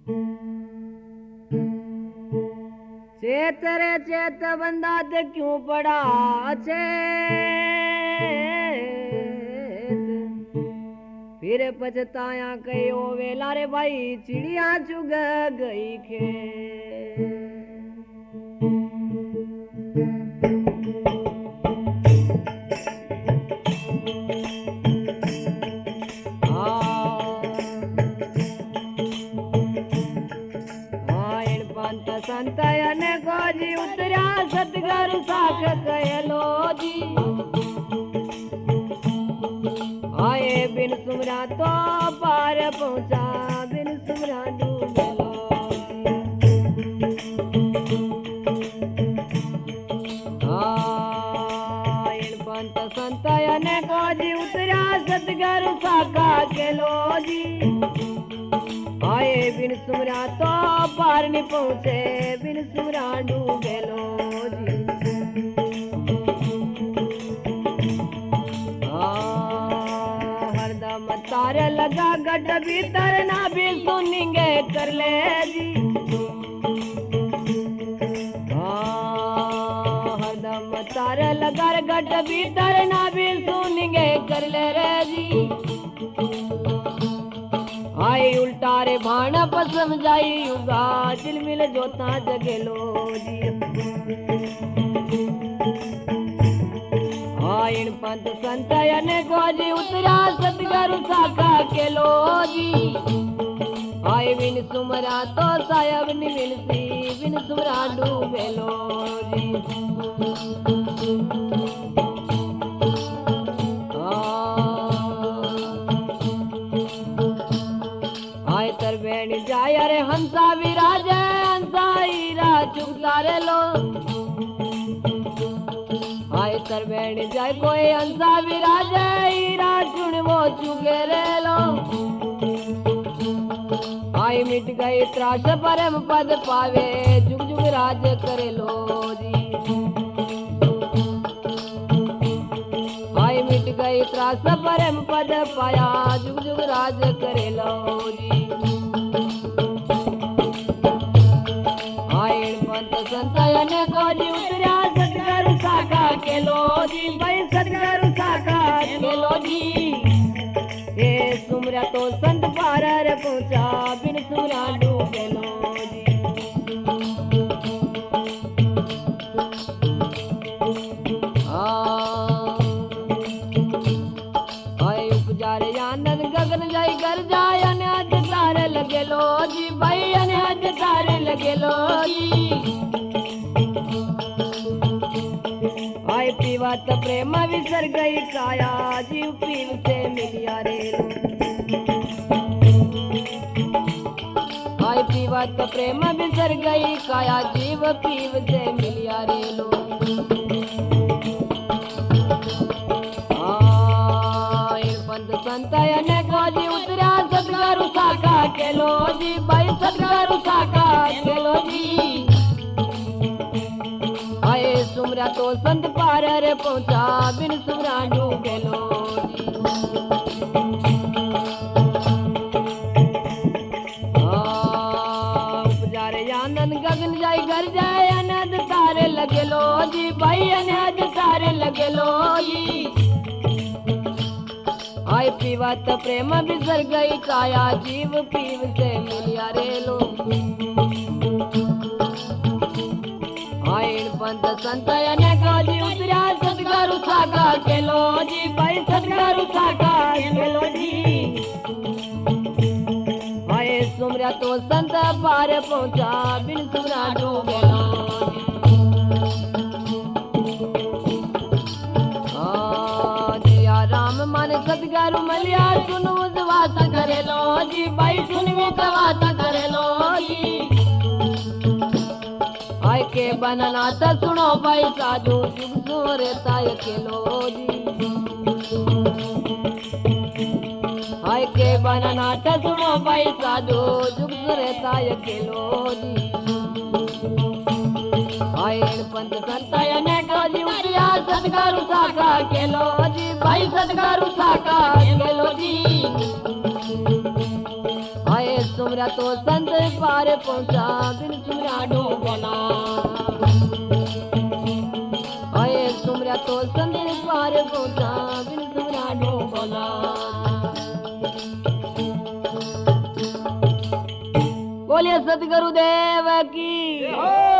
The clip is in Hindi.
चेत रे चेत बंदा ते क्यों पड़ा चेत, फिर पछताया कहो वेला रे भाई चिड़िया चुग गई खेत। संतयन को जी उतरा सतगुरु साख कहलो जी, आए बिन सुमरा तो पार पहुंचा बिन सुमरा डूबलो। पंत संतयन को जी उतरा सतगुरु साखा कहलो जी, आए बिन सुमरा तो पार नहीं पहुंचे बिन सुमरा डूबेलो जी। हरदम तारे लगा गट भीतर ना भी सुनेंगे कर ले जी। हरदम तारे लगा गट भीतर ना भी सुनेंगे कर ले रे जी। आई उल्टा रे भाना पर समझाई युगा दिल मिल जोता जगेलो जी। आइन पंत संतयन को जी उतरा सतगुरु साखा केलो जी, आए बिन सुमरा तो सायब नि मिलती बिन सुमरा डूबेलो जी। तरबेण जाय रे हंसा विराज हंसा हीरा चुगतारे लो, आए तरबेण जाय कोई हंसा विराज हीरा चुन वो चुगे रे लो। आई मिट गई त्रास परम पद पावे जुग जुग राज करे लो जी। आई मिट गई त्रास परम पद पाया जुग जुग राज करे लो जी। संतयन को जी उतरा सतगुरु साखा केलो जी, भाई सतगुरु साखा केलो जी। ये सुमरा तो संत पार पहुंचा बिन सुमरा डूबेलो जी। आए उपजार आनंद गगन जाई कर जाय अनाज तारे लगेलो जी, भाई अनाज तारे लगेलो जी। आए पीवत प्रेम विसर गई काया जीव पीव से मिलिया रे। आए पीवत प्रेम विसर गई काया जीव पीव से मिलिया रे लो। पंत संतयन को जी उतरा सतगुरु साखा केलो जी, भाई सतगुरु साखा केलो जी। आए सुमरा तो संत पार रे पहुंचा बिन सुमरा डूबेलो जी। उपजारे आनंद गगन जाय घर जाय अनद तारे लगेलो जी, भाई अनद तारे लगेलो जी। आए पीवत प्रेम बिसर गई काया जीव पीव से मिलिया रे लो। आइन पंत संतयन को जी उतरा सतगुरु साखा केलो जी, भाई सतगुरु साखा केलो जी। आए सुमरा तो संत पार पहुंचा बिन सुमरा डूबेलो जी। राम मन सतगुरु मलिया सुन वात करेलो जी, भाई सुन वात करेलो जी। आय के बनना तो सुनो भाई साधु जुग सोरे ताय केलो जी। आय के बनना तो सुनो भाई साधु जुग सोरे ताय केलो जी। आय पंत संतयन को जी उतरा सतगुरु साखा केलो जी, भाई सतगुरु साखा केलो जी। आए सुमरा सुमरा तो संत पार पहुंचा बिन सुमरा डूबना ओए सुमरा तो संत पार पहुंचा बिन सुमरा डूबना बोलिए सतगुरुदेव की